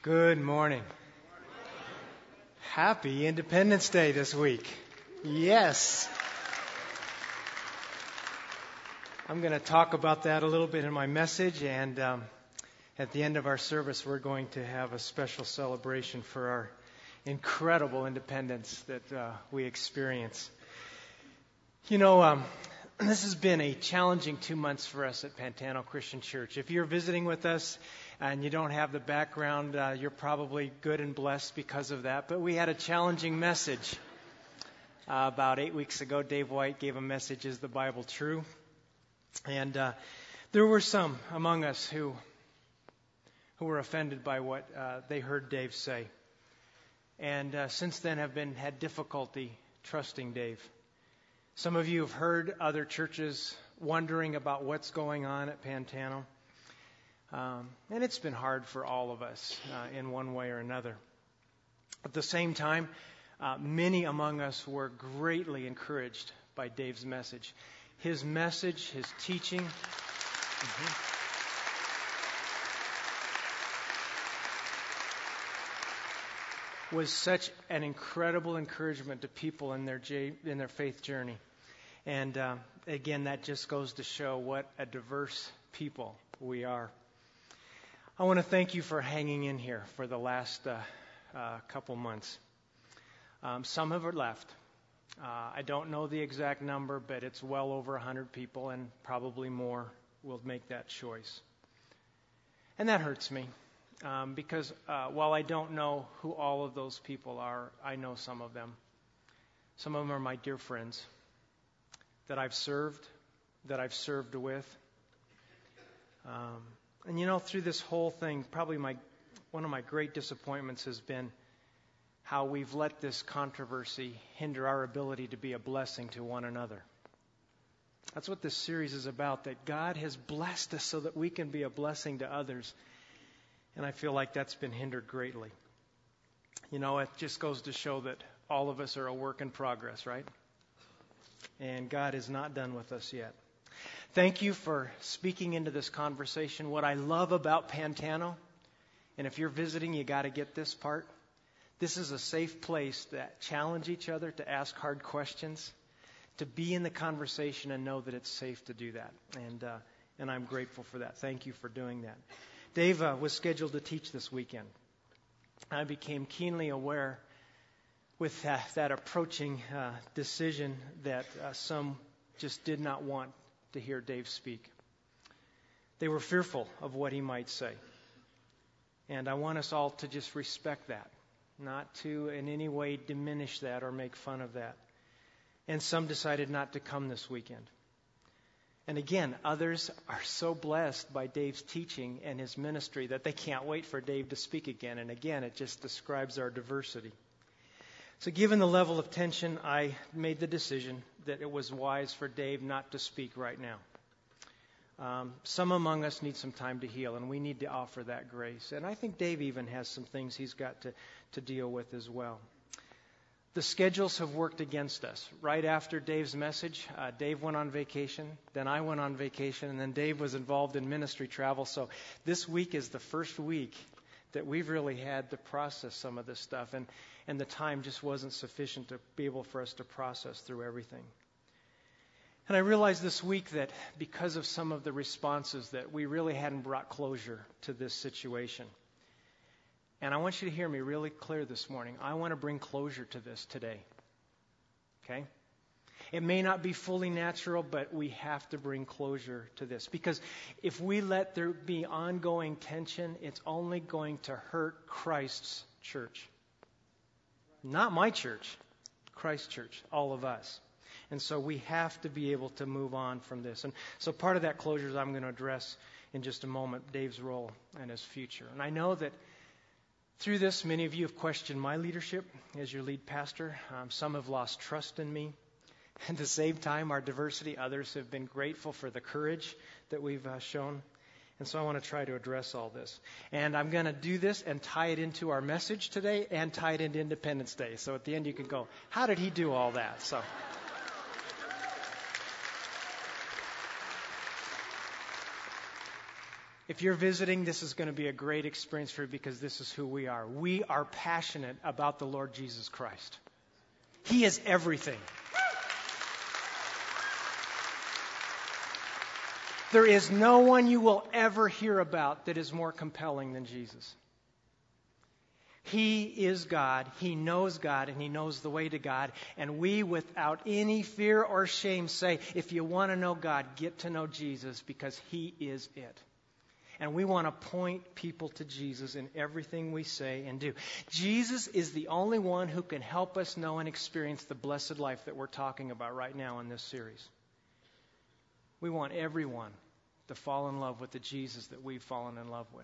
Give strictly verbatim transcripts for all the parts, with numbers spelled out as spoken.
Good morning. Happy Independence Day this week. Yes. I'm going to talk about that a little bit in my message, and um, at the end of our service, we're going to have a special celebration for our incredible independence that uh, we experience. You know, um, this has been a challenging two months for us at Pantano Christian Church. If you're visiting with us and you don't have the background, uh, you're probably good and blessed because of that. But we had a challenging message. Uh, about eight weeks ago, Dave White gave a message, Is the Bible True? And uh, there were some among us who who were offended by what uh, they heard Dave say. And uh, since then have been had difficulty trusting Dave. Some of you have heard other churches wondering about what's going on at Pantano. Um, and it's been hard for all of us uh, in one way or another. At the same time, uh, many among us were greatly encouraged by Dave's message. His message, his teaching, mm-hmm, was such an incredible encouragement to people in their j- in their faith journey. And uh, again, that just goes to show what a diverse people we are. I want to thank you for hanging in here for the last uh, uh, couple months. Um, some have left. Uh, I don't know the exact number, but it's well over one hundred people, and probably more will make that choice. And that hurts me, um, because uh, while I don't know who all of those people are, I know some of them. Some of them are my dear friends that I've served, that I've served with. Um, And you know, through this whole thing, probably my one of my great disappointments has been how we've let this controversy hinder our ability to be a blessing to one another. That's what this series is about, that God has blessed us so that we can be a blessing to others. And I feel like that's been hindered greatly. You know, it just goes to show that all of us are a work in progress, right? And God is not done with us yet. Thank you for speaking into this conversation. What I love about Pantano, and if you're visiting, you got to get this part. This is a safe place to challenge each other, to ask hard questions, to be in the conversation and know that it's safe to do that. And uh, and I'm grateful for that. Thank you for doing that. Dave uh, was scheduled to teach this weekend. I became keenly aware with uh, that approaching uh, decision that uh, some just did not want to hear Dave speak. They were fearful of what he might say. And I want us all to just respect that, not to in any way diminish that or make fun of that. And some decided not to come this weekend. And again, others are so blessed by Dave's teaching and his ministry that they can't wait for Dave to speak again. And again, it just describes our diversity. So given the level of tension, I made the decision that it was wise for Dave not to speak right now. Um, some among us need some time to heal, and we need to offer that grace. And I think Dave even has some things he's got to, to deal with as well. The schedules have worked against us. Right after Dave's message, uh, Dave went on vacation, then I went on vacation, and then Dave was involved in ministry travel. So this week is the first week that we've really had to process some of this stuff, and, and the time just wasn't sufficient to be able for us to process through everything. And I realized this week that because of some of the responses that we really hadn't brought closure to this situation. And I want you to hear me really clear this morning. I want to bring closure to this today. Okay? It may not be fully natural, but we have to bring closure to this. Because if we let there be ongoing tension, it's only going to hurt Christ's church. Not my church, Christ's church, all of us. And so we have to be able to move on from this. And so part of that closure is I'm going to address in just a moment Dave's role and his future. And I know that through this, many of you have questioned my leadership as your lead pastor. Um, some have lost trust in me. At the same time, our diversity, others have been grateful for the courage that we've uh, shown. And so I want to try to address all this. And I'm going to do this and tie it into our message today and tie it into Independence Day. So at the end you can go, how did he do all that? So If you're visiting, this is going to be a great experience for you because this is who we are. We are passionate about the Lord Jesus Christ. He is everything. There is no one you will ever hear about that is more compelling than Jesus. He is God, He knows God, and He knows the way to God. And we, without any fear or shame, say, if you want to know God, get to know Jesus because He is it. And we want to point people to Jesus in everything we say and do. Jesus is the only one who can help us know and experience the blessed life that we're talking about right now in this series. We want everyone to fall in love with the Jesus that we've fallen in love with.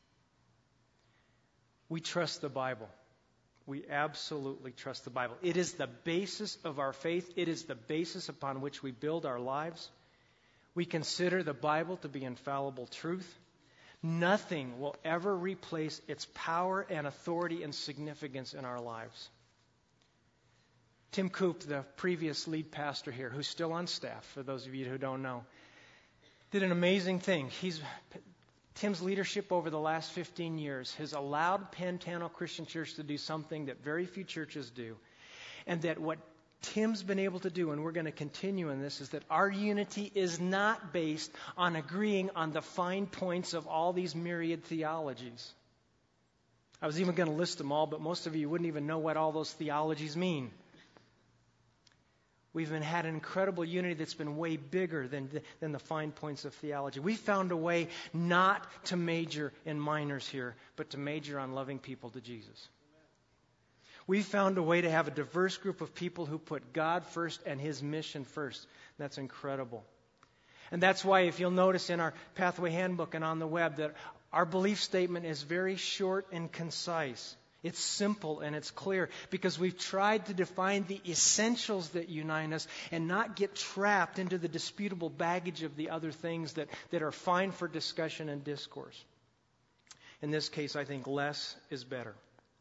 We trust the Bible. We absolutely trust the Bible. It is the basis of our faith. It is the basis upon which we build our lives. We consider the Bible to be infallible truth. Nothing will ever replace its power and authority and significance in our lives. Tim Coop, the previous lead pastor here, who's still on staff, for those of you who don't know, did an amazing thing. He's Tim's leadership over the last fifteen years has allowed Pantano Christian Church to do something that very few churches do. And that what Tim's been able to do, and we're going to continue in this, is that our unity is not based on agreeing on the fine points of all these myriad theologies. I was even going to list them all, but most of you wouldn't even know what all those theologies mean. We've been had an incredible unity that's been way bigger than the, than the fine points of theology. We found a way not to major in minors here, but to major on loving people to Jesus. We found a way to have a diverse group of people who put God first and His mission first. That's incredible. And that's why, if you'll notice in our Pathway Handbook and on the web, that our belief statement is very short and concise. It's simple and it's clear because we've tried to define the essentials that unite us and not get trapped into the disputable baggage of the other things that, that are fine for discussion and discourse. In this case, I think less is better.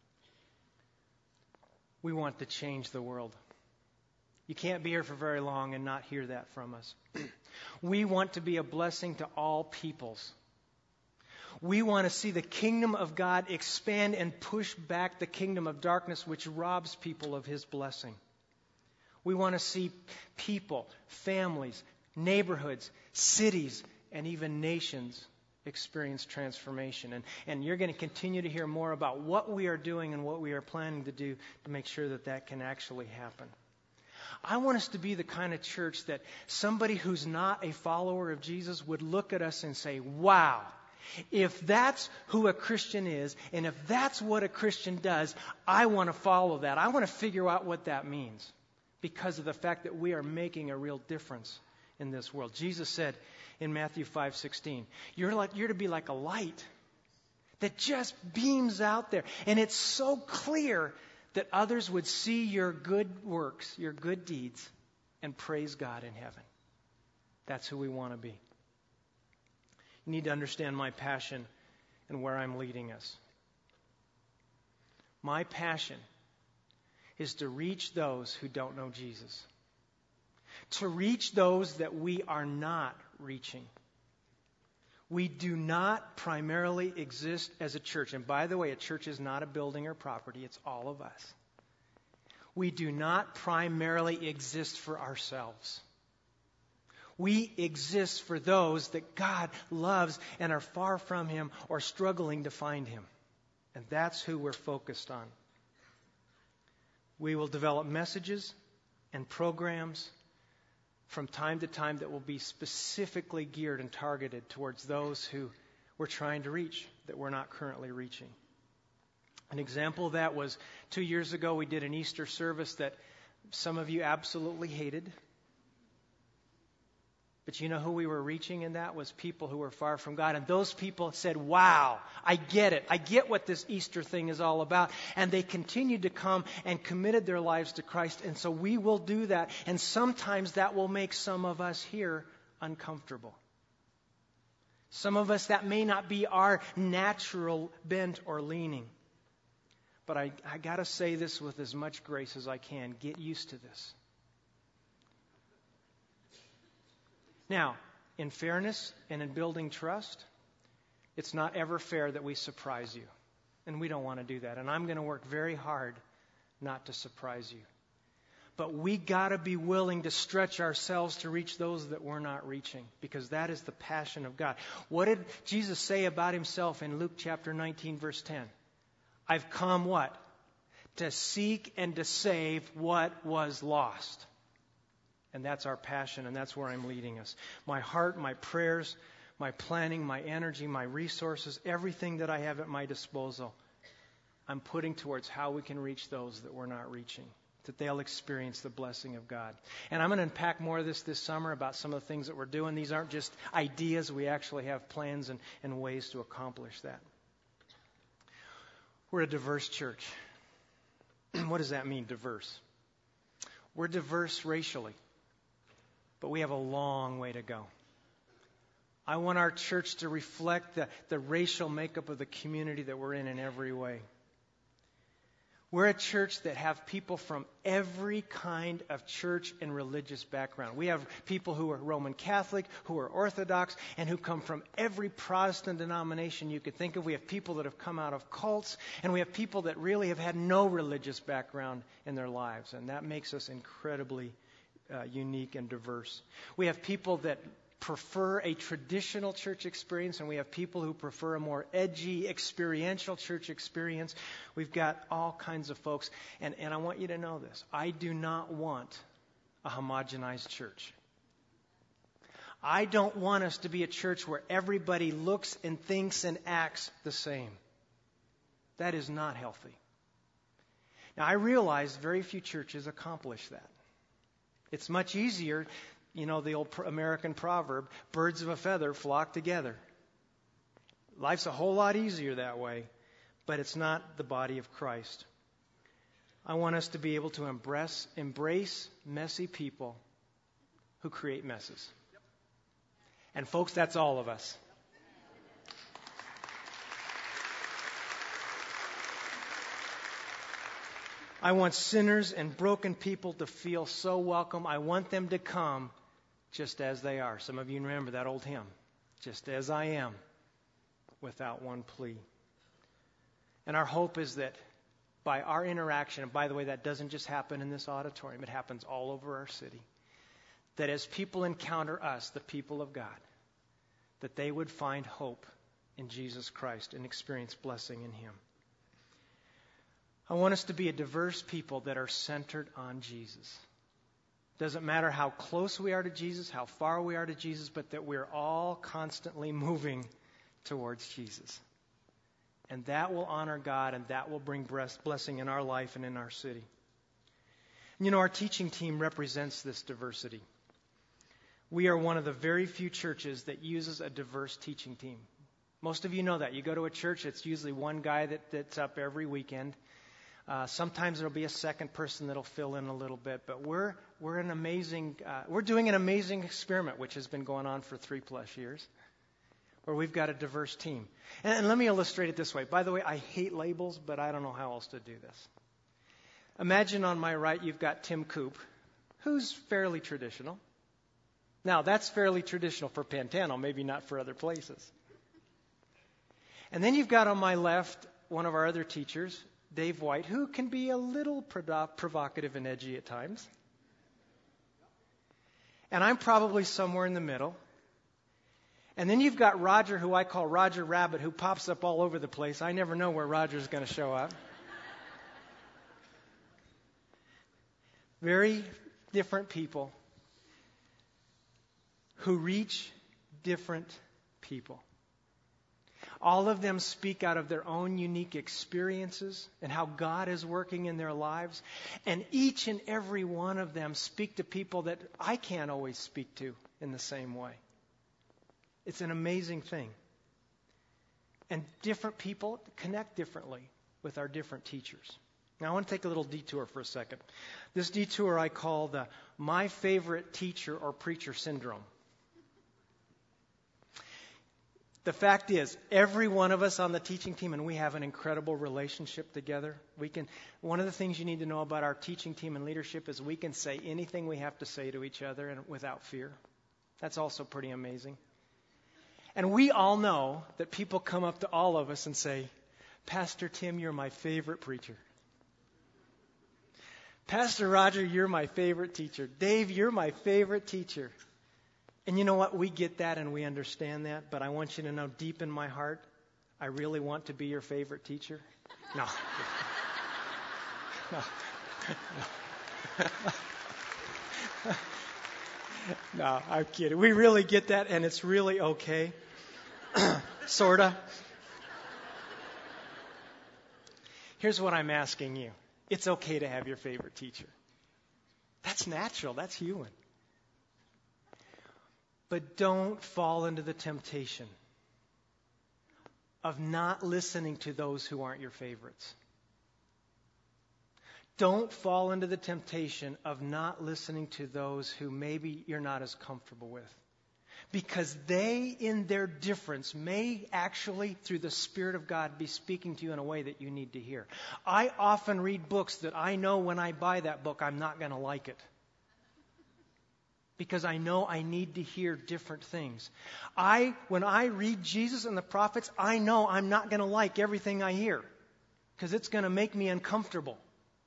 We want to change the world. You can't be here for very long and not hear that from us. We want to be a blessing to all peoples. We want to see the kingdom of God expand and push back the kingdom of darkness, which robs people of His blessing. We want to see people, families, neighborhoods, cities, and even nations experience transformation. And, and you're going to continue to hear more about what we are doing and what we are planning to do to make sure that that can actually happen. I want us to be the kind of church that somebody who's not a follower of Jesus would look at us and say, wow, if that's who a Christian is, and if that's what a Christian does, I want to follow that. I want to figure out what that means because of the fact that we are making a real difference in this world. Jesus said in Matthew five sixteen, you're like, you're to be like a light that just beams out there. And it's so clear that others would see your good works, your good deeds, and praise God in heaven. That's who we want to be. You need to understand my passion and where I'm leading us. My passion is to reach those who don't know Jesus. To reach those that we are not reaching. We do not primarily exist as a church. And by the way, a church is not a building or property. It's all of us. We do not primarily exist for ourselves. We exist for those that God loves and are far from Him or struggling to find Him. And that's who we're focused on. We will develop messages and programs from time to time that will be specifically geared and targeted towards those who we're trying to reach that we're not currently reaching. An example of that was two years ago we did an Easter service that some of you absolutely hated. But you know who we were reaching in that was people who were far from God. And those people said, wow, I get it. I get what this Easter thing is all about. And they continued to come and committed their lives to Christ. And so we will do that. And sometimes that will make some of us here uncomfortable. Some of us, that may not be our natural bent or leaning. But I, I got to say this with as much grace as I can. Get used to this. Now, in fairness and in building trust, It's not ever fair that we surprise you. And we don't want to do that. And I'm going to work very hard not to surprise you. But we got to be willing to stretch ourselves to reach those that we're not reaching, because that is the passion of God. What did Jesus say about himself in Luke chapter nineteen, verse ten? I've come what? To seek and to save what was lost. And that's our passion, and that's where I'm leading us. My heart, my prayers, my planning, my energy, my resources, everything that I have at my disposal, I'm putting towards how we can reach those that we're not reaching, that they'll experience the blessing of God. And I'm going to unpack more of this this summer about some of the things that we're doing. These aren't just ideas. We actually have plans and, and ways to accomplish that. We're a diverse church. What does that mean, diverse? We're diverse racially, but we have a long way to go. I want our church to reflect the, the racial makeup of the community that we're in in every way. We're a church that have people from every kind of church and religious background. We have people who are Roman Catholic, who are Orthodox, and who come from every Protestant denomination you could think of. We have people that have come out of cults, and we have people that really have had no religious background in their lives. And that makes us incredibly uh, unique and diverse. We have people that prefer a traditional church experience, and we have people who prefer a more edgy, experiential church experience. We've got all kinds of folks, and, and I want you to know this. I do not want a homogenized church. I don't want us to be a church where everybody looks and thinks and acts the same. That is not healthy. Now, I realize very few churches accomplish that. It's much easier. You know, the old American proverb, birds of a feather flock together. Life's a whole lot easier that way, but it's not the body of Christ. I want us to be able to embrace, embrace messy people who create messes. And folks, that's all of us. I want sinners and broken people to feel so welcome. I want them to come just as they are. Some of you remember that old hymn, just as I am, without one plea. And our hope is that by our interaction, and by the way, that doesn't just happen in this auditorium, it happens all over our city, that as people encounter us, the people of God, that they would find hope in Jesus Christ and experience blessing in Him. I want us to be a diverse people that are centered on Jesus. Doesn't matter how close we are to Jesus, how far we are to Jesus, but that we're all constantly moving towards Jesus. And that will honor God, and that will bring blessing in our life and in our city. And you know, our teaching team represents this diversity. We are one of the very few churches that uses a diverse teaching team. Most of you know that. You go to a church, it's usually one guy that, that's up every weekend. Uh, sometimes there'll be a second person that'll fill in a little bit, but we're we're an amazing uh, we're doing an amazing experiment which has been going on for three plus years, where we've got a diverse team. And, and let me illustrate it this way. By the way, I hate labels, but I don't know how else to do this. Imagine on my right you've got Tim Coop, who's fairly traditional. Now that's fairly traditional for Pantano, maybe not for other places. And then you've got on my left one of our other teachers, Dave White, who can be a little provo- provocative and edgy at times. And I'm probably somewhere in the middle. And then you've got Roger, who I call Roger Rabbit, who pops up all over the place. I never know where Roger's going to show up. Very different people who reach different people. All of them speak out of their own unique experiences and how God is working in their lives. And each and every one of them speak to people that I can't always speak to in the same way. It's an amazing thing. And different people connect differently with our different teachers. Now I want to take a little detour for a second. This detour I call the my favorite teacher or preacher syndrome. The fact is, every one of us on the teaching team, and we have an incredible relationship together. We can. One of the things you need to know about our teaching team and leadership is we can say anything we have to say to each other and without fear. That's also pretty amazing. And we all know that people come up to all of us and say, Pastor Tim, you're my favorite preacher. Pastor Roger, you're my favorite teacher. Dave, you're my favorite teacher. And you know what? We get that and we understand that, but I want you to know deep in my heart, I really want to be your favorite teacher. No. No. No. No, I'm kidding. We really get that, and it's really okay. Sorta. Here's what I'm asking you. It's okay to have your favorite teacher. That's natural. That's human. But don't fall into the temptation of not listening to those who aren't your favorites. Don't fall into the temptation of not listening to those who maybe you're not as comfortable with. Because they, in their difference, may actually, through the Spirit of God, be speaking to you in a way that you need to hear. I often read books that I know when I buy that book, I'm not going to like it. Because I know I need to hear different things. I, when I read Jesus and the prophets, I know I'm not going to like everything I hear. Because it's going to make me uncomfortable.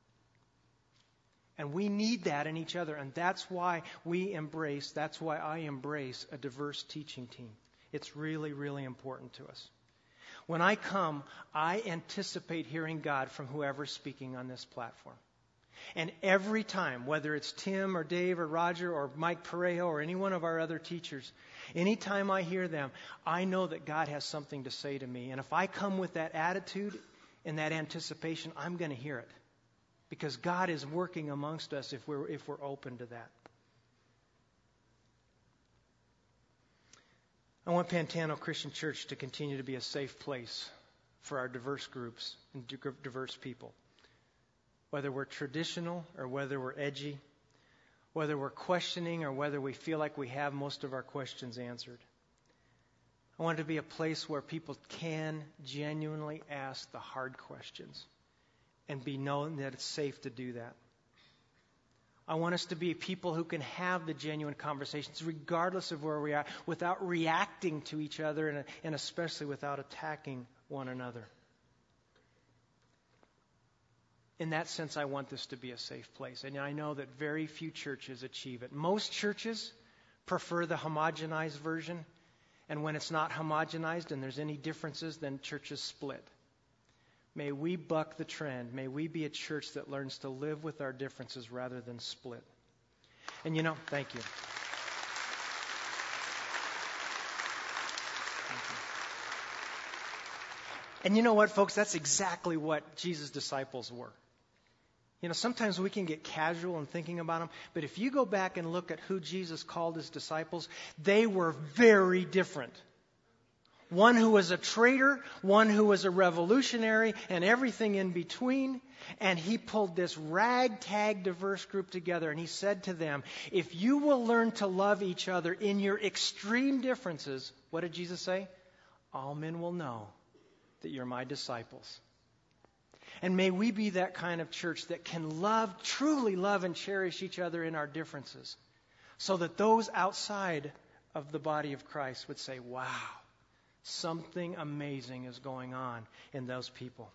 And we need that in each other. And that's why we embrace, that's why I embrace a diverse teaching team. It's really, really important to us. When I come, I anticipate hearing God from whoever's speaking on this platform. And every time, whether it's Tim or Dave or Roger or Mike Parejo or any one of our other teachers, anytime I hear them, I know that God has something to say to me. And if I come with that attitude and that anticipation, I'm going to hear it. Because God is working amongst us if we're if we're open to that. I want Pantano Christian Church to continue to be a safe place for our diverse groups and diverse people. Whether we're traditional or whether we're edgy, whether we're questioning or whether we feel like we have most of our questions answered. I want it to be a place where people can genuinely ask the hard questions. And be known that it's safe to do that. I want us to be people who can have the genuine conversations regardless of where we are without reacting to each other and, and especially without attacking one another. In that sense, I want this to be a safe place. And I know that very few churches achieve it. Most churches prefer the homogenized version. And when it's not homogenized and there's any differences, then churches split. May we buck the trend. May we be a church that learns to live with our differences rather than split. And you know, thank you. Thank you. And you know what, folks? That's exactly what Jesus' disciples were. You know, sometimes we can get casual in thinking about them, but if you go back and look at who Jesus called his disciples, they were very different. One who was a traitor, one who was a revolutionary, and everything in between. And he pulled this ragtag diverse group together, and he said to them, if you will learn to love each other in your extreme differences, what did Jesus say? All men will know that you're my disciples. And may we be that kind of church that can love, truly love and cherish each other in our differences, so that those outside of the body of Christ would say, wow, something amazing is going on in those people.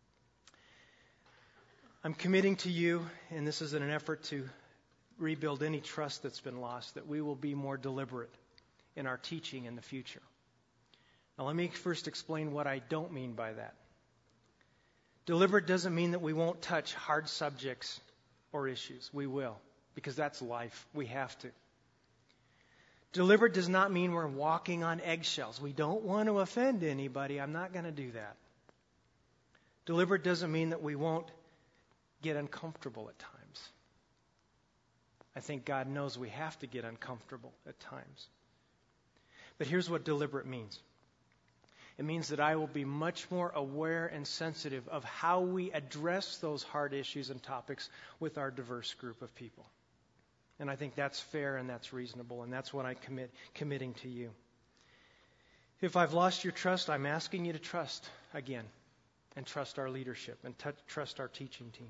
I'm committing to you, and this is in an effort to rebuild any trust that's been lost, that we will be more deliberate in our teaching in the future. Now, let me first explain what I don't mean by that. Deliberate doesn't mean that we won't touch hard subjects or issues. We will, because that's life. We have to. Deliberate does not mean we're walking on eggshells. We don't want to offend anybody. I'm not going to do that. Deliberate doesn't mean that we won't get uncomfortable at times. I think God knows we have to get uncomfortable at times. But here's what deliberate means. It means that I will be much more aware and sensitive of how we address those hard issues and topics with our diverse group of people. And I think that's fair and that's reasonable, and that's what I commit committing to you. If I've lost your trust, I'm asking you to trust again, and trust our leadership, and t- trust our teaching team.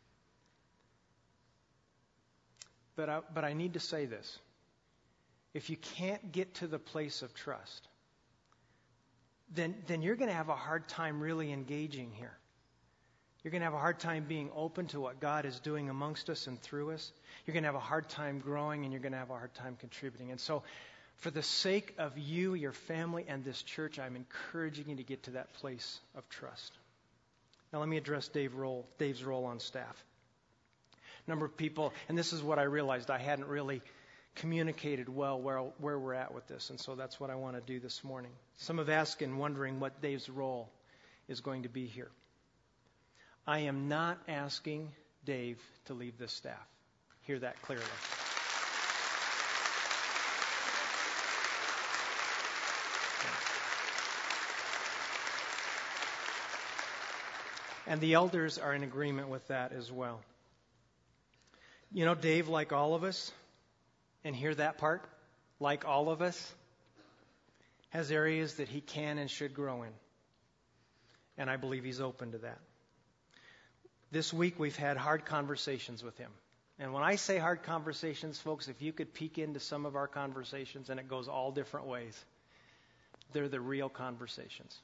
But I, but I need to say this. If you can't get to the place of trust, then, then you're going to have a hard time really engaging here. You're going to have a hard time being open to what God is doing amongst us and through us. You're going to have a hard time growing, and you're going to have a hard time contributing. And so, for the sake of you, your family, and this church, I'm encouraging you to get to that place of trust. Now, let me address Dave role, Dave's role on staff. Number of people, and this is what I realized, I hadn't really communicated well where, where we're at with this, and so that's what I want to do this morning. Some have asked and wondering what Dave's role is going to be here. I am not asking Dave to leave this staff. Hear that clearly. And the elders are in agreement with that as well. You know, Dave, like all of us, and hear that part, like all of us, has areas that he can and should grow in. And I believe he's open to that. This week we've had hard conversations with him. And when I say hard conversations, folks, if you could peek into some of our conversations, and it goes all different ways, they're the real conversations.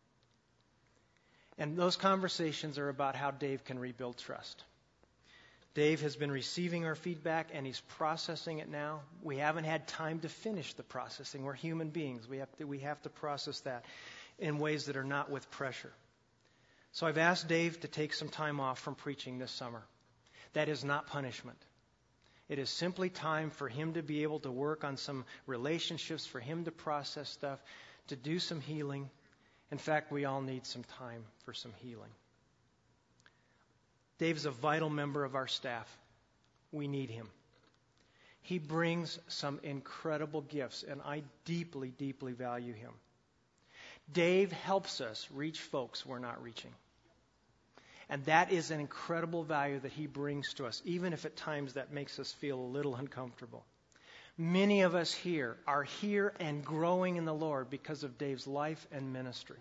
And those conversations are about how Dave can rebuild trust. Dave has been receiving our feedback, and he's processing it now. We haven't had time to finish the processing. We're human beings. We have to, we have to process that in ways that are not with pressure. So I've asked Dave to take some time off from preaching this summer. That is not punishment. It is simply time for him to be able to work on some relationships, for him to process stuff, to do some healing. In fact, we all need some time for some healing. Dave's a vital member of our staff. We need him. He brings some incredible gifts, and I deeply, deeply value him. Dave helps us reach folks we're not reaching. And that is an incredible value that he brings to us, even if at times that makes us feel a little uncomfortable. Many of us here are here and growing in the Lord because of Dave's life and ministry.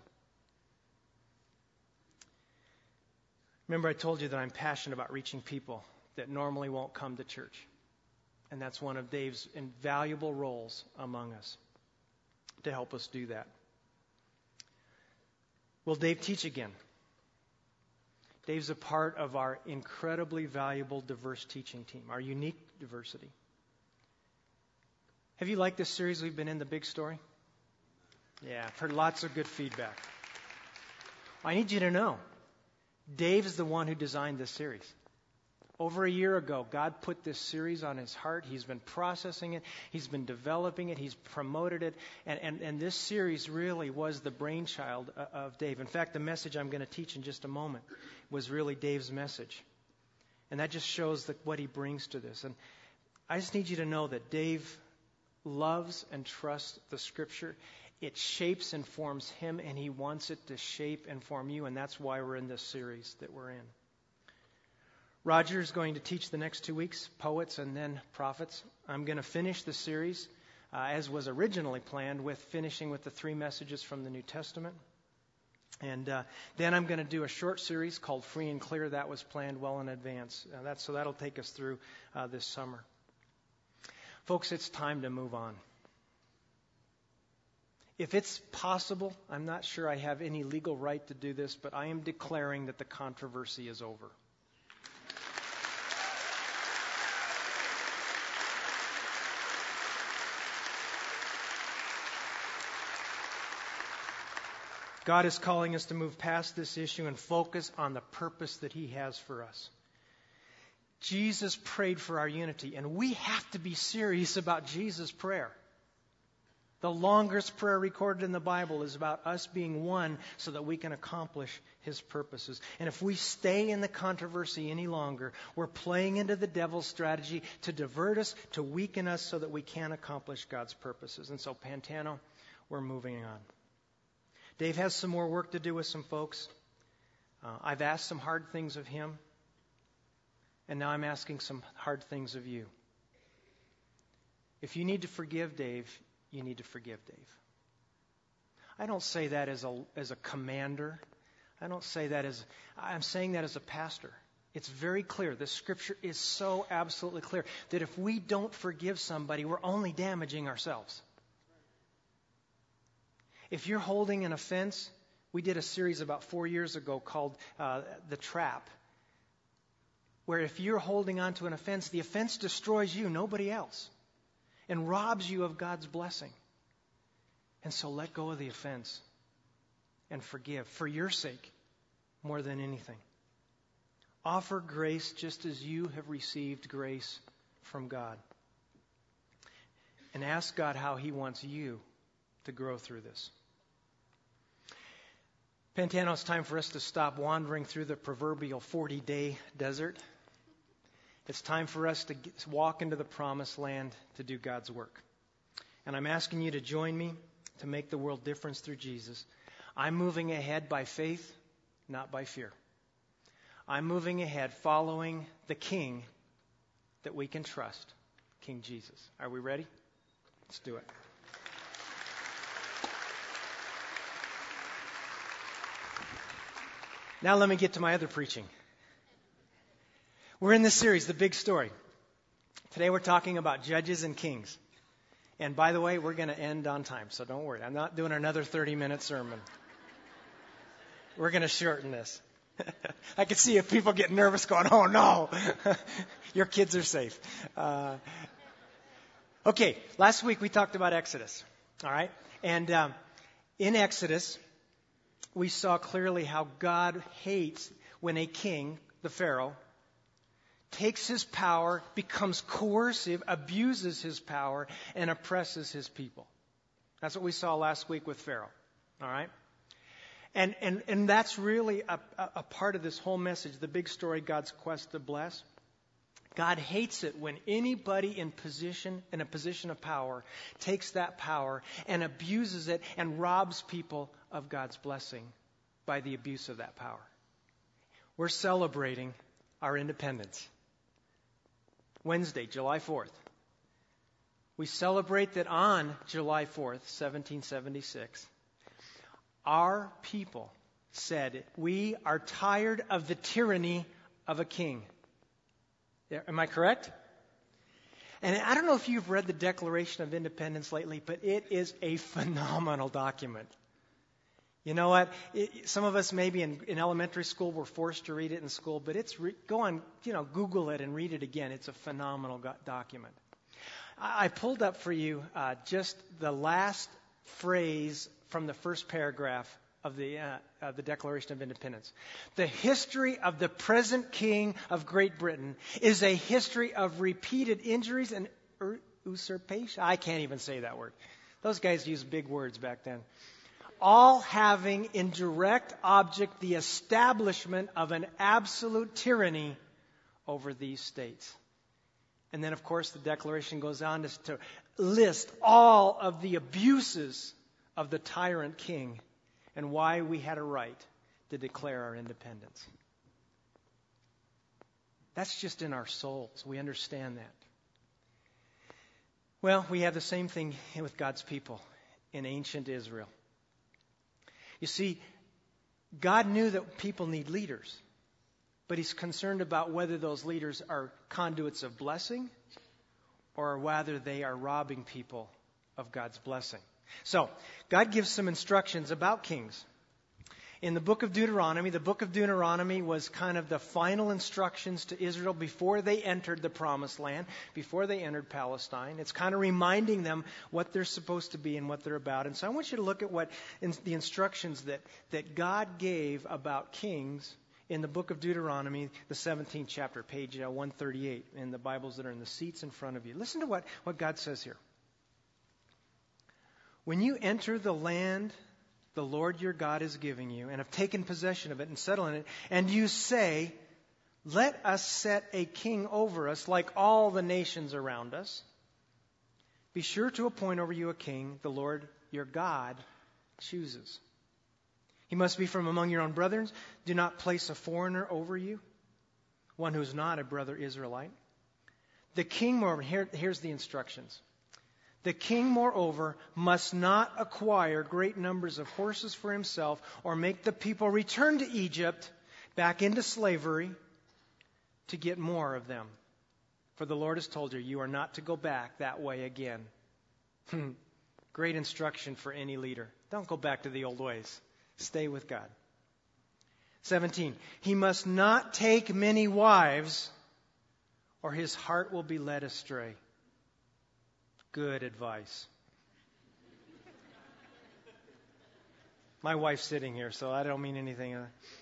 Remember, I told you that I'm passionate about reaching people that normally won't come to church. And that's one of Dave's invaluable roles among us, to help us do that. Will Dave teach again? Dave's a part of our incredibly valuable diverse teaching team, our unique diversity. Have you liked this series we've been in, The Big Story? Yeah, I've heard lots of good feedback. I need you to know, Dave is the one who designed this series. Over a year ago, God put this series on his heart. He's been processing it. He's been developing it. He's promoted it. And, and, and this series really was the brainchild of Dave. In fact, the message I'm going to teach in just a moment was really Dave's message. And that just shows the, what he brings to this. And I just need you to know that Dave loves and trusts the Scripture. It shapes and forms him, and he wants it to shape and form you. And that's why we're in this series that we're in. Roger is going to teach the next two weeks, Poets and then Prophets. I'm going to finish the series, uh, as was originally planned, with finishing with the three messages from the New Testament. And uh, then I'm going to do a short series called Free and Clear. That was planned well in advance. Uh, that's, so that'll take us through uh, this summer. Folks, it's time to move on. If it's possible, I'm not sure I have any legal right to do this, but I am declaring that the controversy is over. God is calling us to move past this issue and focus on the purpose that He has for us. Jesus prayed for our unity, and we have to be serious about Jesus' prayer. The longest prayer recorded in the Bible is about us being one so that we can accomplish His purposes. And if we stay in the controversy any longer, we're playing into the devil's strategy to divert us, to weaken us so that we can't accomplish God's purposes. And so, Pantano, we're moving on. Dave has some more work to do with some folks. Uh, I've asked some hard things of him, and now I'm asking some hard things of you. If you need to forgive Dave, you need to forgive Dave. I don't say that as a as a commander. I don't say that as, I'm saying that as a pastor. It's very clear. The Scripture is so absolutely clear that if we don't forgive somebody, we're only damaging ourselves. If you're holding an offense, we did a series about four years ago called uh, The Trap, where if you're holding on to an offense, the offense destroys you, nobody else, and robs you of God's blessing. And so let go of the offense and forgive for your sake more than anything. Offer grace just as you have received grace from God. And ask God how He wants you to grow through this. Pantano, it's time for us to stop wandering through the proverbial forty-day desert. It's time for us to walk into the promised land to do God's work. And I'm asking you to join me to make the world difference through Jesus. I'm moving ahead by faith, not by fear. I'm moving ahead following the King that we can trust, King Jesus. Are we ready? Let's do it. Now let me get to my other preaching. We're in this series, The Big Story. Today we're talking about judges and kings. And by the way, we're going to end on time, so don't worry. I'm not doing another thirty-minute sermon. We're going to shorten this. I can see if people get nervous going, oh no, your kids are safe. Uh, okay, last week we talked about Exodus, all right? And um, in Exodus, we saw clearly how God hates when a king, the Pharaoh, takes his power, becomes coercive, abuses his power, and oppresses his people. That's what we saw last week with Pharaoh, all right? And and and that's really a, a part of this whole message, the big story, God's quest to bless. God hates it when anybody in position in a position of power takes that power and abuses it and robs people of God's blessing by the abuse of that power. We're celebrating our independence. Wednesday, July fourth. We celebrate that on July fourth, seventeen seventy-six, our people said, we are tired of the tyranny of a king. Am I correct? And I don't know if you've read the Declaration of Independence lately, but it is a phenomenal document. You know what? It, some of us maybe in, in elementary school were forced to read it in school, but it's re, go on, you know, Google it and read it again. It's a phenomenal go- document. I, I pulled up for you uh, just the last phrase from the first paragraph of the uh, uh, the Declaration of Independence. The history of the present king of Great Britain is a history of repeated injuries and ur- usurpation. I can't even say that word. Those guys used big words back then. All having in direct object the establishment of an absolute tyranny over these states. And then, of course, the Declaration goes on to, to list all of the abuses of the tyrant king and why we had a right to declare our independence. That's just in our souls. We understand that. Well, we have the same thing with God's people in ancient Israel. You see, God knew that people need leaders, but He's concerned about whether those leaders are conduits of blessing or whether they are robbing people of God's blessing. So, God gives some instructions about kings. In the book of Deuteronomy, the book of Deuteronomy was kind of the final instructions to Israel before they entered the Promised Land, before they entered Palestine. It's kind of reminding them what they're supposed to be and what they're about. And so I want you to look at what in the instructions that, that God gave about kings in the book of Deuteronomy, the seventeenth chapter, page one thirty-eight, in the Bibles that are in the seats in front of you. Listen to what, what God says here. When you enter the land the Lord your God is giving you, and have taken possession of it and settled in it, and you say, let us set a king over us like all the nations around us, be sure to appoint over you a king the Lord your God chooses. He must be from among your own brethren. Do not place a foreigner over you, one who is not a brother Israelite. The king, moreover, here, here's the instructions. The king, moreover, must not acquire great numbers of horses for himself or make the people return to Egypt back into slavery to get more of them. For the Lord has told you, you are not to go back that way again. Great instruction for any leader. Don't go back to the old ways. Stay with God. seventeen. He must not take many wives, or his heart will be led astray. Good advice. My wife's sitting here, so I don't mean anything.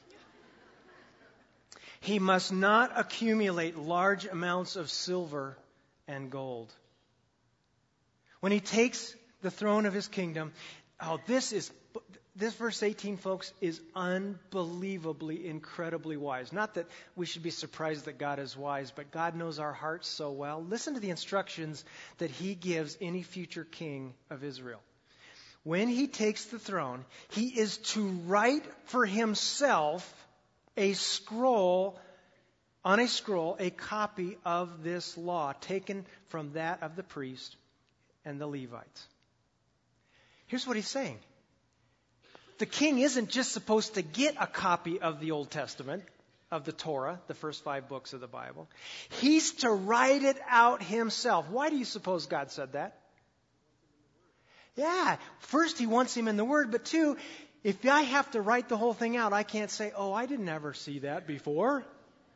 He must not accumulate large amounts of silver and gold. When he takes the throne of his kingdom, oh, this is this verse eighteen, folks, is unbelievably, incredibly wise. Not that we should be surprised that God is wise, but God knows our hearts so well. Listen to the instructions that he gives any future king of Israel. When he takes the throne, he is to write for himself a scroll, on a scroll, a copy of this law taken from that of the priest and the Levites. Here's what he's saying. The king isn't just supposed to get a copy of the Old Testament, of the Torah, the first five books of the Bible. He's to write it out himself. Why do you suppose God said that? Yeah, first he wants him in the Word, but two, if I have to write the whole thing out, I can't say, oh, I didn't ever see that before.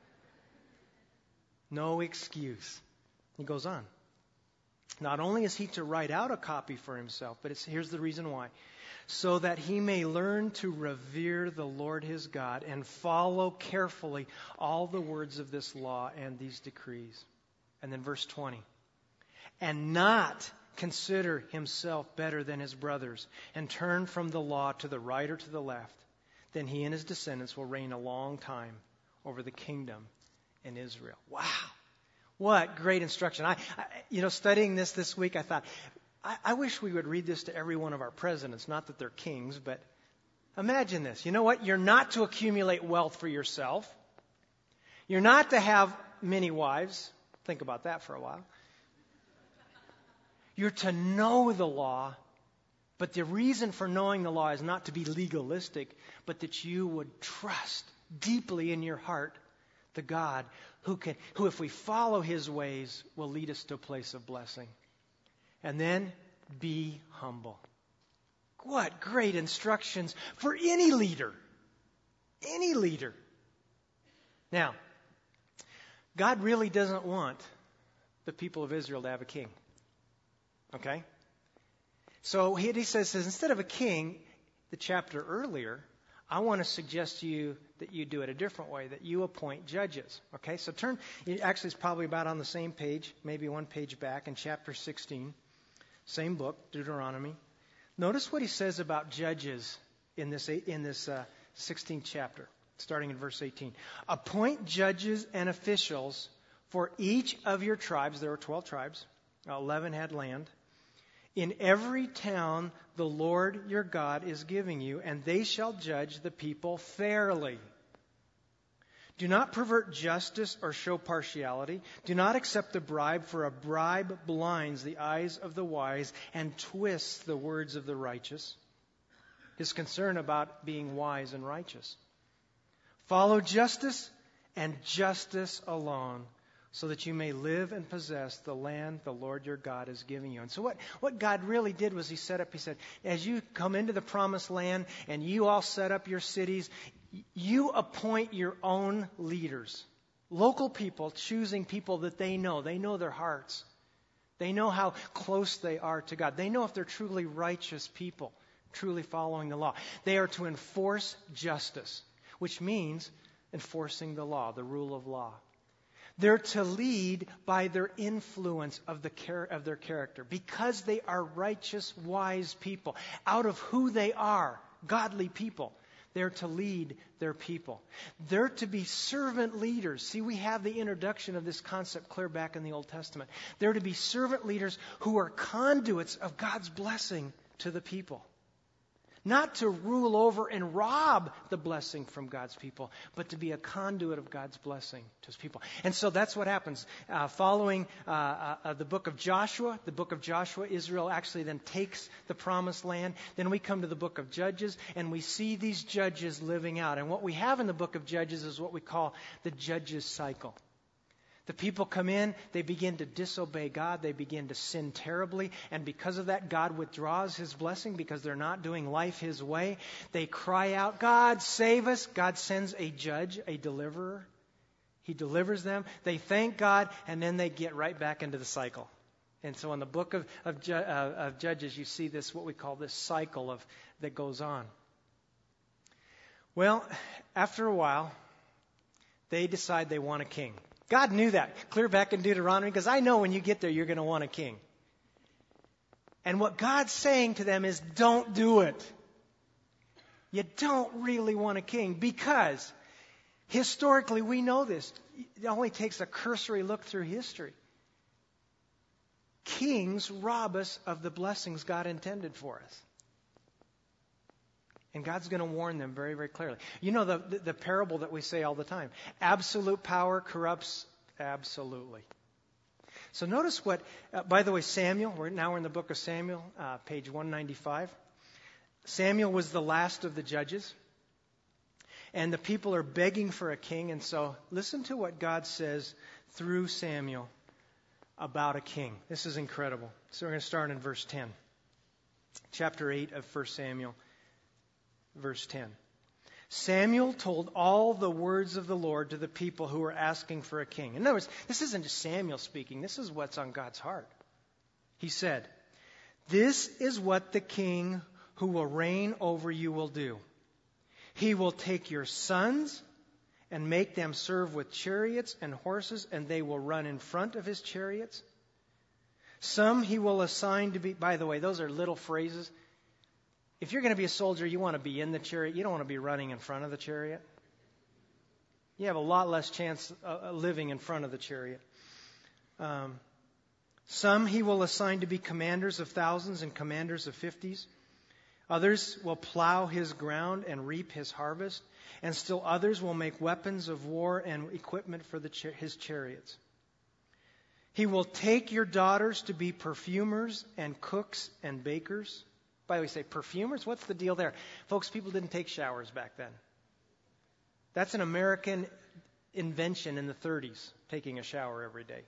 No excuse. He goes on. Not only is he to write out a copy for himself, but it's, here's the reason why. So that he may learn to revere the Lord his God and follow carefully all the words of this law and these decrees. And then verse twenty. And not consider himself better than his brothers, and turn from the law to the right or to the left. Then he and his descendants will reign a long time over the kingdom in Israel. Wow. What great instruction. I, I you know, studying this this week, I thought, I, I wish we would read this to every one of our presidents. Not that they're kings, but imagine this. You know what? You're not to accumulate wealth for yourself. You're not to have many wives. Think about that for a while. You're to know the law, but the reason for knowing the law is not to be legalistic, but that you would trust deeply in your heart the God who can, who if we follow his ways, will lead us to a place of blessing. And then be humble. What great instructions for any leader. Any leader. Now, God really doesn't want the people of Israel to have a king. Okay? So he, he says, says, instead of a king, the chapter earlier, I want to suggest to you that you do it a different way, that you appoint judges. Okay? So turn, actually it's probably about on the same page, maybe one page back in chapter sixteen. Same book, Deuteronomy. Notice what he says about judges in this, in this uh, sixteenth chapter, starting in verse eighteen. Appoint judges and officials for each of your tribes. There were twelve tribes. eleven had land. In every town the Lord your God is giving you, and they shall judge the people fairly. Do not pervert justice or show partiality. Do not accept a bribe, for a bribe blinds the eyes of the wise and twists the words of the righteous. His concern about being wise and righteous. Follow justice and justice alone, so that you may live and possess the land the Lord your God is giving you. And so what, what God really did was he set up, he said, as you come into the promised land and you all set up your cities, you appoint your own leaders. Local people choosing people that they know. They know their hearts. They know how close they are to God. They know if they're truly righteous people, truly following the law. They are to enforce justice, which means enforcing the law, the rule of law. They're to lead by their influence of the char- of their character, because they are righteous, wise people. Out of who they are, godly people, they're to lead their people. They're to be servant leaders. See, we have the introduction of this concept clear back in the Old Testament. They're to be servant leaders who are conduits of God's blessing to the people. Not to rule over and rob the blessing from God's people, but to be a conduit of God's blessing to his people. And so that's what happens. Uh, following uh, uh, the book of Joshua, the book of Joshua, Israel actually then takes the promised land. Then we come to the book of Judges, and we see these judges living out. And what we have in the book of Judges is what we call the Judges cycle. The people come in, they begin to disobey God, they begin to sin terribly, and because of that, God withdraws His blessing because they're not doing life His way. They cry out, God, save us. God sends a judge, a deliverer. He delivers them. They thank God, and then they get right back into the cycle. And so in the book of, of, Ju- uh, of Judges, you see this, what we call this cycle of that goes on. Well, after a while, they decide they want a king. God knew that. Clear back in Deuteronomy, because I know when you get there, you're going to want a king. And what God's saying to them is, don't do it. You don't really want a king, because historically we know this. It only takes a cursory look through history. Kings rob us of the blessings God intended for us. And God's going to warn them very, very clearly. You know the, the, the parable that we say all the time. Absolute power corrupts absolutely. So notice what, uh, by the way, Samuel, we're, now we're in the book of Samuel, uh, page one ninety-five. Samuel was the last of the judges. And the people are begging for a king. And so listen to what God says through Samuel about a king. This is incredible. So we're going to start in verse ten. Chapter eight of First Samuel. Verse ten. Samuel told all the words of the Lord to the people who were asking for a king. In other words, this isn't just Samuel speaking. This is what's on God's heart. He said, this is what the king who will reign over you will do. He will take your sons and make them serve with chariots and horses, and they will run in front of his chariots. Some he will assign to be, by the way, those are little phrases. If you're going to be a soldier, you want to be in the chariot. You don't want to be running in front of the chariot. You have a lot less chance of living in front of the chariot. Um, some he will assign to be commanders of thousands and commanders of fifties. Others will plow his ground and reap his harvest. And still others will make weapons of war and equipment for the char- his chariots. He will take your daughters to be perfumers and cooks and bakers. By the way, say perfumers? What's the deal there? Folks, people didn't take showers back then. That's an American invention in the thirties, taking a shower every day.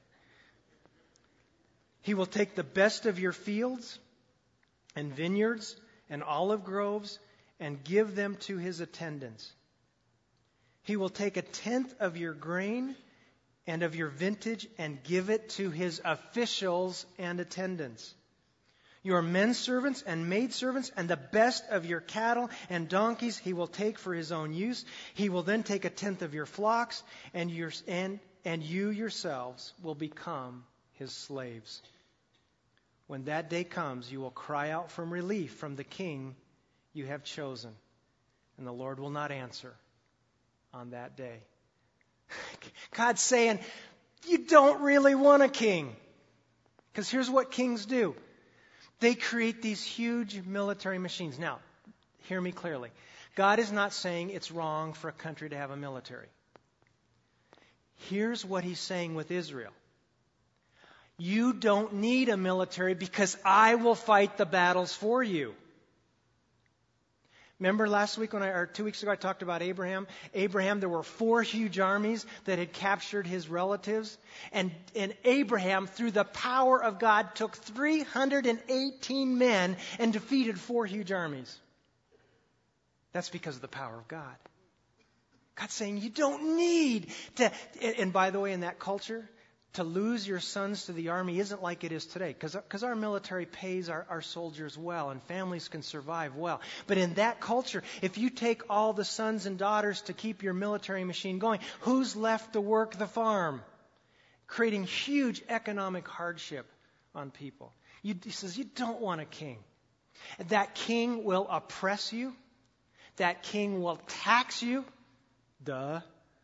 He will take the best of your fields and vineyards and olive groves and give them to his attendants. He will take a tenth of your grain and of your vintage and give it to his officials and attendants. Your men servants and maid servants and the best of your cattle and donkeys he will take for his own use. He will then take a tenth of your flocks, and your and and you yourselves will become his slaves. When that day comes, you will cry out for relief from the king you have chosen, and the Lord will not answer on that day. God's saying, you don't really want a king. Because here's what kings do. They create these huge military machines. Now, hear me clearly. God is not saying it's wrong for a country to have a military. Here's what he's saying with Israel. You don't need a military because I will fight the battles for you. Remember last week when I, or two weeks ago I talked about Abraham? Abraham, there were four huge armies that had captured his relatives. And, and Abraham, through the power of God, took three hundred eighteen men and defeated four huge armies. That's because of the power of God. God's saying you don't need to, and by the way, in that culture, to lose your sons to the army isn't like it is today, because our military pays our, our soldiers well and families can survive well. But in that culture, if you take all the sons and daughters to keep your military machine going, who's left to work the farm? Creating huge economic hardship on people. You, he says, you don't want a king. That king will oppress you. That king will tax you. Duh.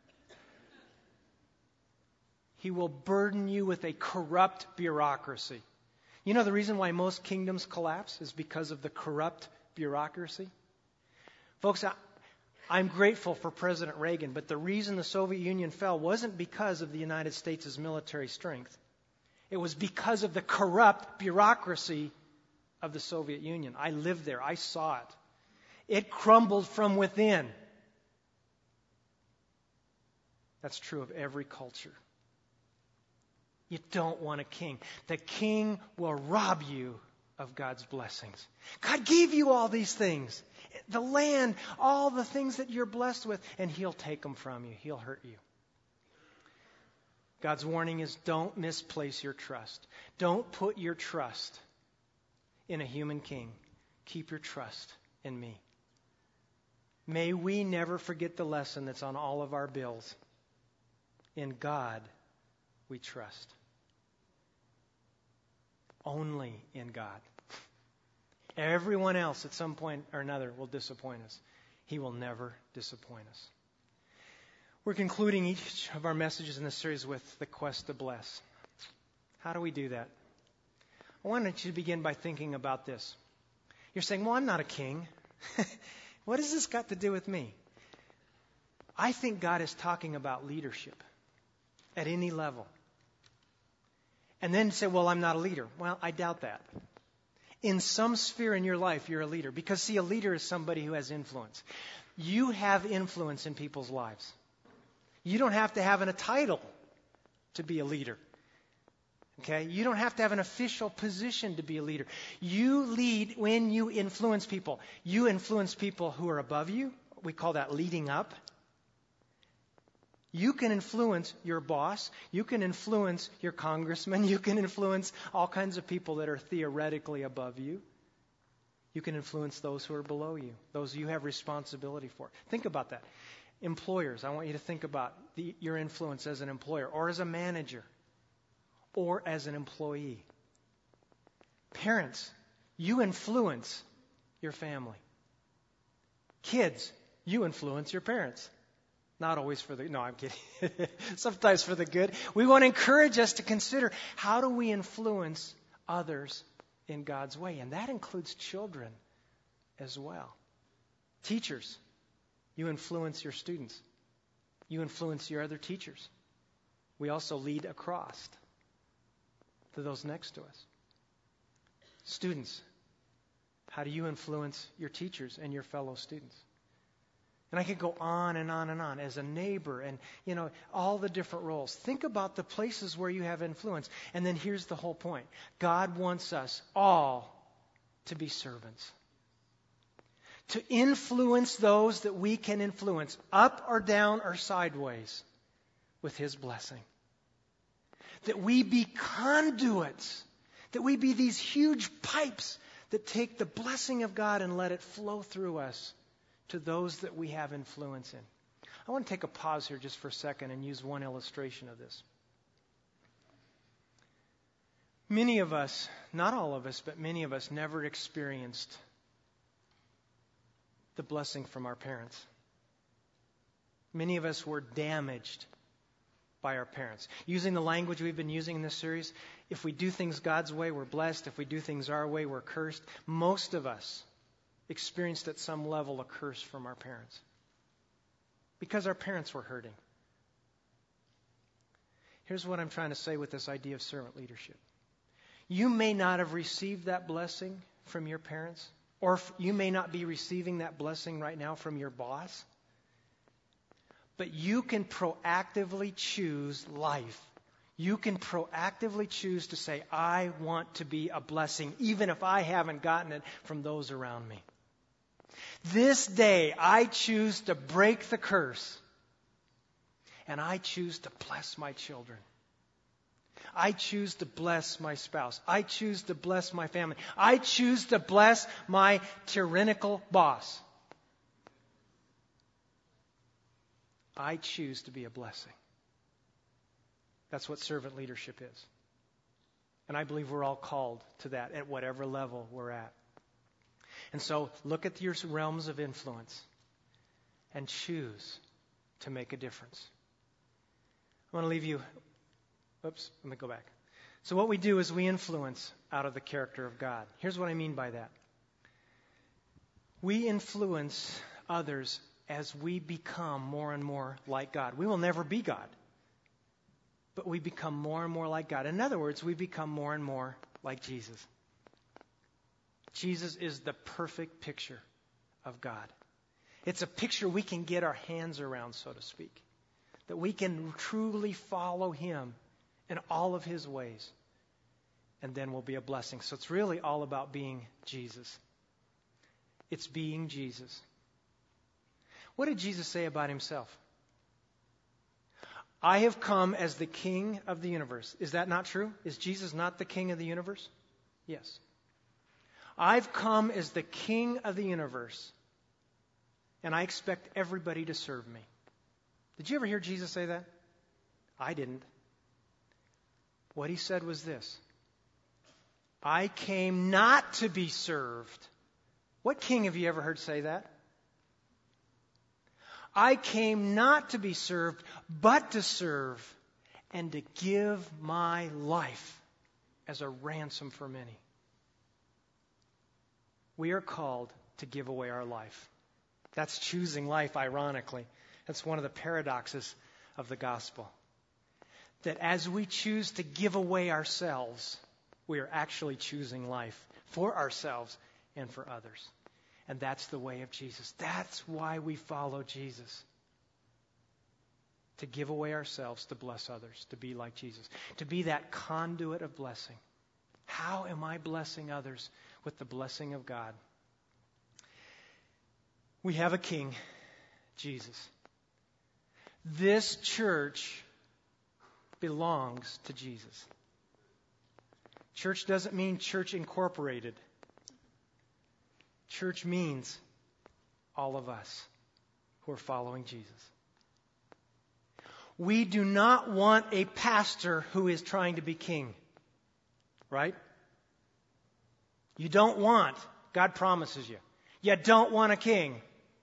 He will burden you with a corrupt bureaucracy. You know the reason why most kingdoms collapse is because of the corrupt bureaucracy? Folks, I, I'm grateful for President Reagan, but the reason the Soviet Union fell wasn't because of the United States' military strength. It was because of the corrupt bureaucracy of the Soviet Union. I lived there. I saw it. It crumbled from within. That's true of every culture. You don't want a king. The king will rob you of God's blessings. God gave you all these things. The land, all the things that you're blessed with, and He'll take them from you. He'll hurt you. God's warning is don't misplace your trust. Don't put your trust in a human king. Keep your trust in me. May we never forget the lesson that's on all of our bills. In God we trust. Only in God. Everyone else at some point or another will disappoint us. He will never disappoint us. We're concluding each of our messages in this series with the quest to bless. How do we do that? I wanted you to begin by thinking about this. You're saying, well, I'm not a king. What has this got to do with me? I think God is talking about leadership at any level. And then say, well, I'm not a leader. Well, I doubt that. In some sphere in your life, you're a leader. Because, see, a leader is somebody who has influence. You have influence in people's lives. You don't have to have an, a title to be a leader. Okay? You don't have to have an official position to be a leader. You lead when you influence people. You influence people who are above you. We call that leading up. You can influence your boss. You can influence your congressman. You can influence all kinds of people that are theoretically above you. You can influence those who are below you, those you have responsibility for. Think about that. Employers, I want you to think about the, your influence as an employer or as a manager or as an employee. Parents, you influence your family. Kids, you influence your parents. Not always for the, no, I'm kidding. Sometimes for the good. We want to encourage us to consider how do we influence others in God's way. And that includes children as well. Teachers, you influence your students. You influence your other teachers. We also lead across to those next to us. Students, how do you influence your teachers and your fellow students? And I could go on and on and on as a neighbor and, you know, all the different roles. Think about the places where you have influence. And then here's the whole point. God wants us all to be servants. To influence those that we can influence, up or down or sideways, with His blessing. That we be conduits. That we be these huge pipes that take the blessing of God and let it flow through us to those that we have influence in. I want to take a pause here just for a second and use one illustration of this. Many of us, not all of us, but many of us never experienced the blessing from our parents. Many of us were damaged by our parents. Using the language we've been using in this series, if we do things God's way, we're blessed. If we do things our way, we're cursed. Most of us experienced at some level a curse from our parents because our parents were hurting. Here's what I'm trying to say with this idea of servant leadership. You may not have received that blessing from your parents, or you may not be receiving that blessing right now from your boss, but you can proactively choose life. You can proactively choose to say, I want to be a blessing, even if I haven't gotten it from those around me. This day, I choose to break the curse, and I choose to bless my children. I choose to bless my spouse. I choose to bless my family. I choose to bless my tyrannical boss. I choose to be a blessing. That's what servant leadership is. And I believe we're all called to that at whatever level we're at. And so look at your realms of influence and choose to make a difference. I want to leave you. Oops, let me go back. So what we do is we influence out of the character of God. Here's what I mean by that. We influence others as we become more and more like God. We will never be God, but we become more and more like God. In other words, we become more and more like Jesus. Jesus is the perfect picture of God. It's a picture we can get our hands around, so to speak. That we can truly follow Him in all of his ways. And then we'll be a blessing. So it's really all about being Jesus. It's being Jesus. What did Jesus say about himself? I have come as the King of the universe. Is that not true? Is Jesus not the King of the universe? Yes. I've come as the King of the universe, and I expect everybody to serve me. Did you ever hear Jesus say that? I didn't. What he said was this: I came not to be served. What king have you ever heard say that? I came not to be served, but to serve and to give my life as a ransom for many. We are called to give away our life. That's choosing life, ironically. That's one of the paradoxes of the gospel. That as we choose to give away ourselves, we are actually choosing life for ourselves and for others. And that's the way of Jesus. That's why we follow Jesus. To give away ourselves to bless others, to be like Jesus, to be that conduit of blessing. How am I blessing others with the blessing of God? We have a king, Jesus. This church belongs to Jesus. Church doesn't mean church incorporated. Church means all of us who are following Jesus. We do not want a pastor who is trying to be king. Right? You don't want, God promises you, you don't want a king.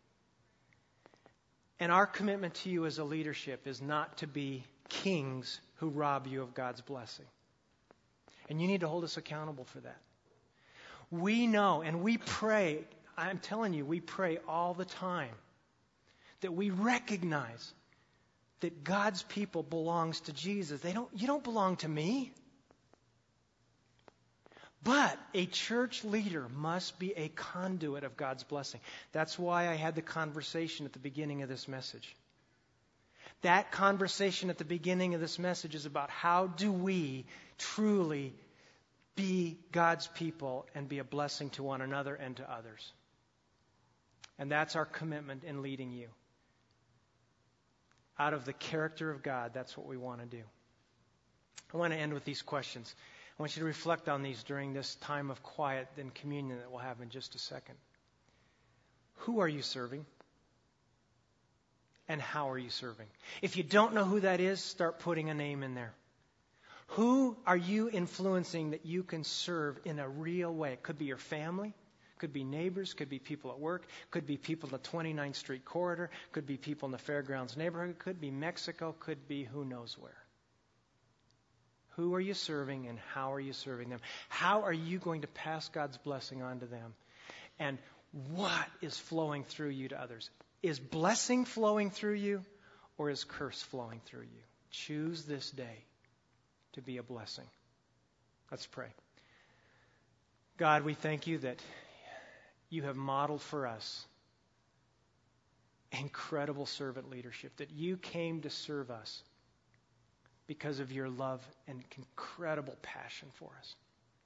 And our commitment to you as a leadership is not to be kings who rob you of God's blessing. And you need to hold us accountable for that. We know and we pray, I'm telling you, we pray all the time that we recognize that God's people belongs to Jesus. They don't, you don't belong to me. But a church leader must be a conduit of God's blessing. That's why I had the conversation at the beginning of this message. That conversation at the beginning of this message is about how do we truly be God's people and be a blessing to one another and to others. And that's our commitment in leading you. Out of the character of God, that's what we want to do. I want to end with these questions. I want you to reflect on these during this time of quiet and communion that we'll have in just a second. Who are you serving? And how are you serving? If you don't know who that is, start putting a name in there. Who are you influencing that you can serve in a real way? It could be your family, could be neighbors, could be people at work, could be people in the twenty-ninth Street corridor, could be people in the Fairgrounds neighborhood, could be Mexico, could be who knows where. Who are you serving and how are you serving them? How are you going to pass God's blessing on to them? And what is flowing through you to others? Is blessing flowing through you or is curse flowing through you? Choose this day to be a blessing. Let's pray. God, we thank you that you have modeled for us incredible servant leadership, that you came to serve us because of your love and incredible passion for us.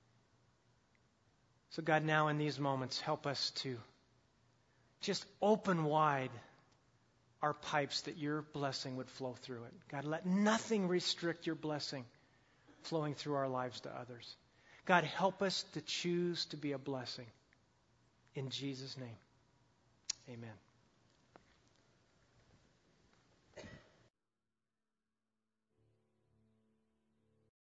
So God, now in these moments, help us to just open wide our pipes that your blessing would flow through it. God, let nothing restrict your blessing flowing through our lives to others. God, help us to choose to be a blessing. In Jesus' name, amen.